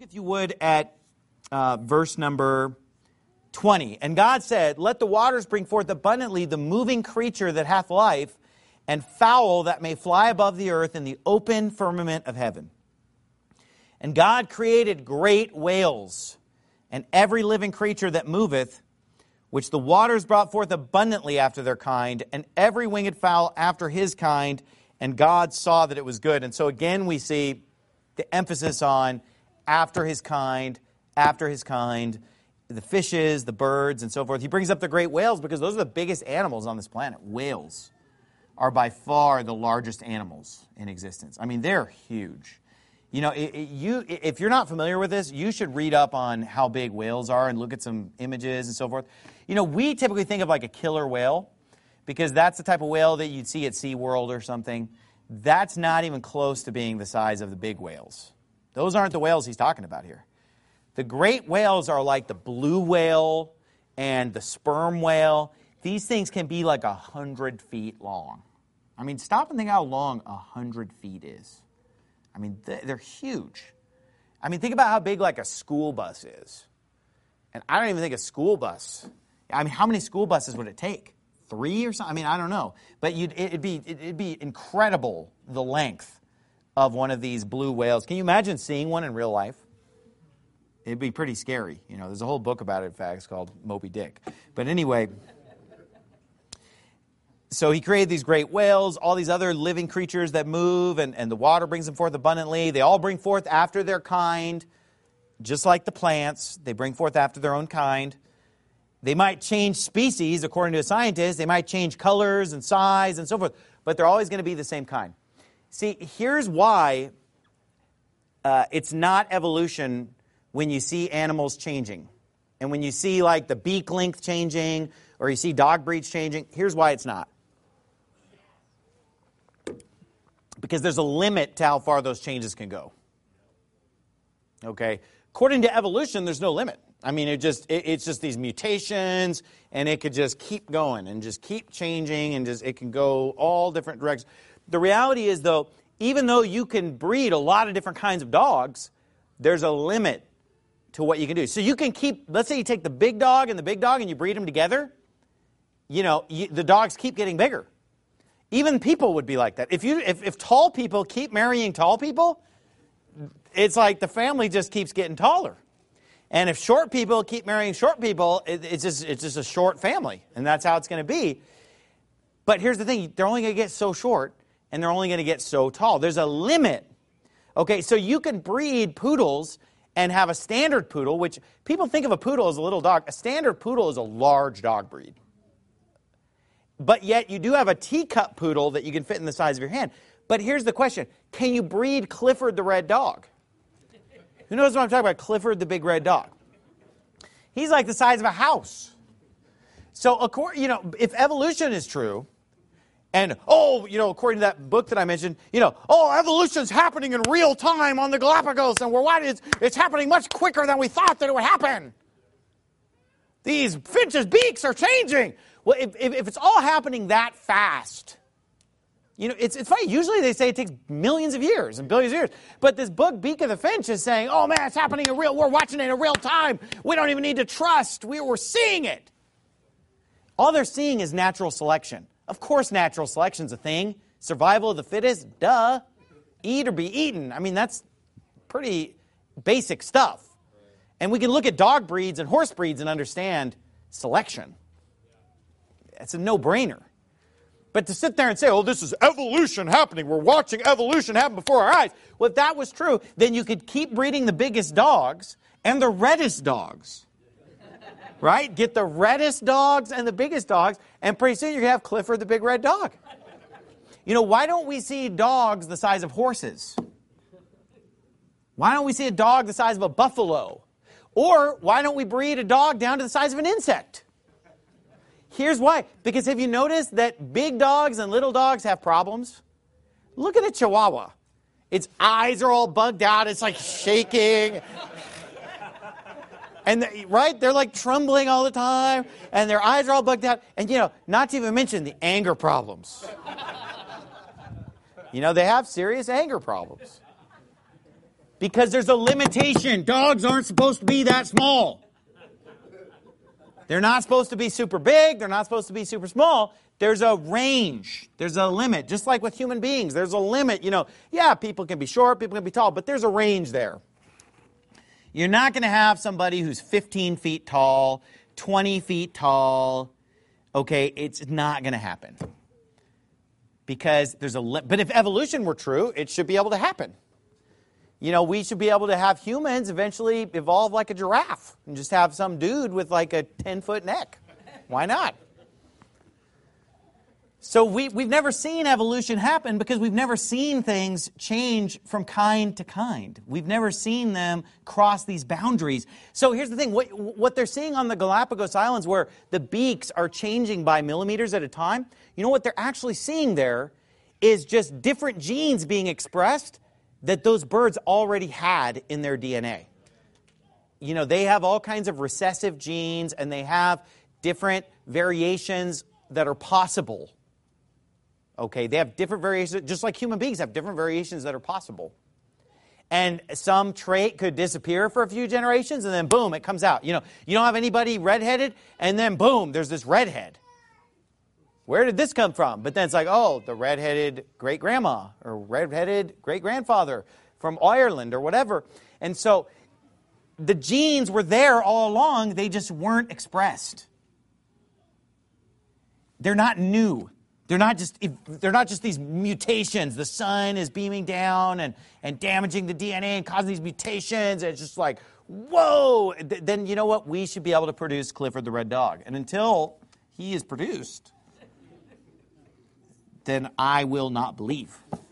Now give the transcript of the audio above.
if you would, at verse number 20. And God said, let the waters bring forth abundantly the moving creature that hath life, and fowl that may fly above the earth in the open firmament of heaven. And God created great whales, and every living creature that moveth, which the waters brought forth abundantly after their kind, and every winged fowl after his kind, and God saw that it was good. And so again we see the emphasis on after his kind, the fishes, the birds, and so forth. He brings up the great whales because those are the biggest animals on this planet. Whales are by far the largest animals in existence. I mean, they're huge. You know, if you're not familiar with this, you should read up on how big whales are and look at some images and so forth. You know, we typically think of like a killer whale because that's the type of whale that you'd see at SeaWorld or something. That's not even close to being the size of the big whales. Those aren't the whales he's talking about here. The great whales are like the blue whale and the sperm whale. These things can be like 100 feet long. I mean, stop and think how long 100 feet is. I mean, they're huge. I mean, think about how big like a school bus is. And I don't even think a school bus, I mean, how many school buses would it take? 3 or something? I mean, I don't know. But it'd be incredible, the length of one of these blue whales. Can you imagine seeing one in real life? It'd be pretty scary. You know, there's a whole book about it, in fact. It's called Moby Dick. But anyway, so he created these great whales, all these other living creatures that move, and the water brings them forth abundantly. They all bring forth after their kind, just like the plants. They bring forth after their own kind. They might change species, according to a scientist. They might change colors and size and so forth, but they're always going to be the same kind. See, here's why it's not evolution when you see animals changing. And when you see like the beak length changing, or you see dog breeds changing, here's why it's not. Because there's a limit to how far those changes can go. Okay? According to evolution, there's no limit. I mean, it's just these mutations, and it could just keep going and just keep changing, and it can go all different directions. The reality is, though, even though you can breed a lot of different kinds of dogs, there's a limit to what you can do. So you can keep, let's say you take the big dog and you breed them together, you know, the dogs keep getting bigger. Even people would be like that. If tall people keep marrying tall people, it's like the family just keeps getting taller. And if short people keep marrying short people, it's just a short family. And that's how it's going to be. But here's the thing. They're only going to get so short, and they're only going to get so tall. There's a limit. Okay, so you can breed poodles and have a standard poodle, which people think of a poodle as a little dog. A standard poodle is a large dog breed. But yet you do have a teacup poodle that you can fit in the size of your hand. But here's the question. Can you breed Clifford the red dog? Who knows what I'm talking about? Clifford the big red dog. He's like the size of a house. So, you know, if evolution is true, and, according to that book that I mentioned, evolution's happening in real time on the Galapagos, and it's happening much quicker than we thought that it would happen. These finches' beaks are changing. Well, if it's all happening that fast, you know, it's funny. Usually they say it takes millions of years and billions of years. But this book, Beak of the Finch, is saying, oh, man, it's happening we're watching it in real time. We don't even need to trust. We're seeing it. All they're seeing is natural selection. Of course natural selection's a thing. Survival of the fittest, duh. Eat or be eaten. I mean, that's pretty basic stuff. And we can look at dog breeds and horse breeds and understand selection. It's a no-brainer. But to sit there and say, oh, this is evolution happening. We're watching evolution happen before our eyes. Well, if that was true, then you could keep breeding the biggest dogs and the reddest dogs. Right? Get the reddest dogs and the biggest dogs, and pretty soon you're going to have Clifford the big red dog. You know, why don't we see dogs the size of horses? Why don't we see a dog the size of a buffalo? Or why don't we breed a dog down to the size of an insect? Here's why. Because have you noticed that big dogs and little dogs have problems? Look at a Chihuahua. Its eyes are all bugged out. It's like shaking. And right? They're like trembling all the time. And their eyes are all bugged out. And, you know, not to even mention the anger problems. You know, they have serious anger problems. Because there's a limitation. Dogs aren't supposed to be that small. They're not supposed to be super big. They're not supposed to be super small. There's a range. There's a limit. Just like with human beings, there's a limit. Yeah, people can be short, people can be tall, but there's a range there. You're not going to have somebody who's 15 feet tall, 20 feet tall. Okay, it's not going to happen. Because there's but if evolution were true, it should be able to happen. We should be able to have humans eventually evolve like a giraffe and just have some dude with like a 10-foot neck. Why not? So we've never seen evolution happen because we've never seen things change from kind to kind. We've never seen them cross these boundaries. So here's the thing. What they're seeing on the Galapagos Islands where the beaks are changing by millimeters at a time, what they're actually seeing there is just different genes being expressed that those birds already had in their DNA. They have all kinds of recessive genes, and they have different variations that are possible. Okay, they have different variations, just like human beings have different variations that are possible. And some trait could disappear for a few generations, and then boom, it comes out. You don't have anybody redheaded, and then boom, there's this redhead. Where did this come from? But then it's like, oh, the redheaded great-grandma or redheaded great-grandfather from Ireland or whatever. And so the genes were there all along. They just weren't expressed. They're not new. They're not just these mutations. The sun is beaming down and damaging the DNA and causing these mutations. And it's just like, whoa. Then you know what? We should be able to produce Clifford the Red Dog. And until he is produced, then I will not believe.